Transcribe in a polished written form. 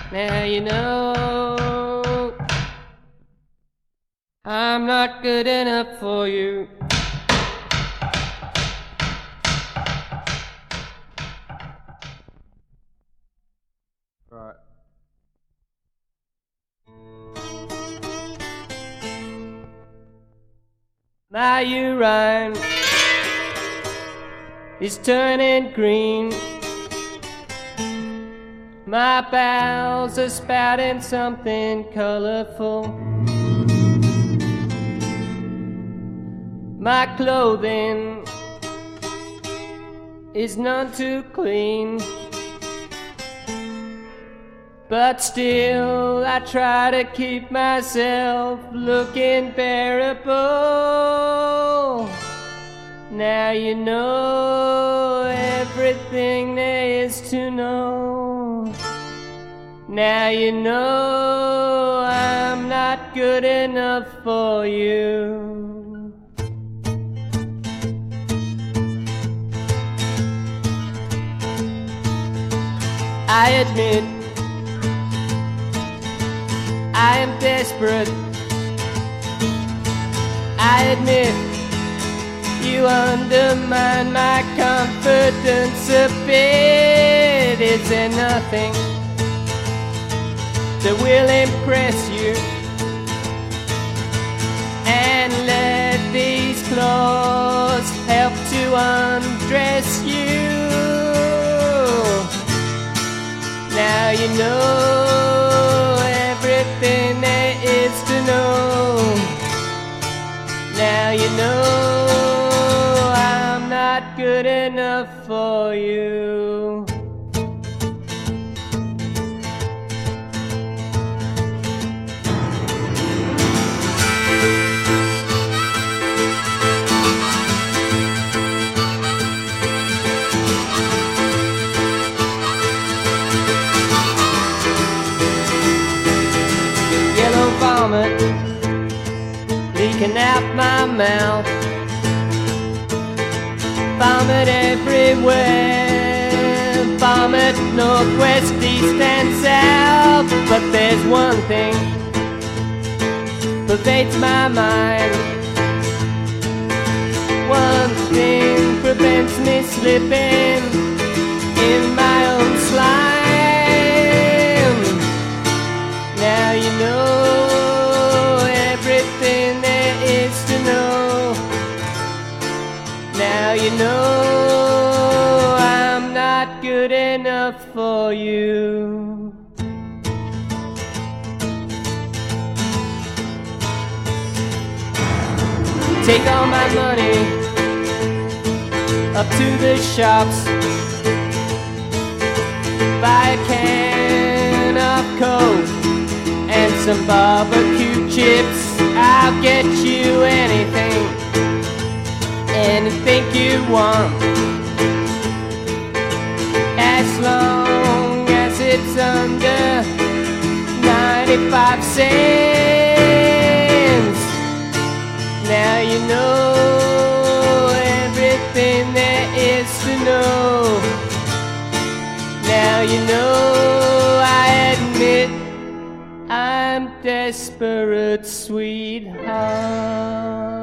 Now you know I'm not good enough for you. Right. My urine is turning green. My bowels are spouting something colorful. My clothing is none too clean, but still I try to keep myself looking bearable. Now you know everything there is to know. Now you know I'm not good enough for you. I admit I am desperate. I admit you undermine my confidence a bit. Is there nothing that will impress you? And let these claws help to undress you. Now you know everything there is to know. Now you know I'm not good enough for you. Yellow vomit leaking out my mouth. Vomit everywhere. Vomit northwest, east and south. But there's one thing pervades my mind. One thing prevents me slipping in my own slime. Now you know everything there is to know. Now you know I'm not good enough for you. Take all my money up to the shops. Buy a can of Coke and some barbecue chips. I'll get you anything you want, as long as it's under 95 cents. Now you know everything there is to know. Now you know I admit I'm desperate, sweetheart.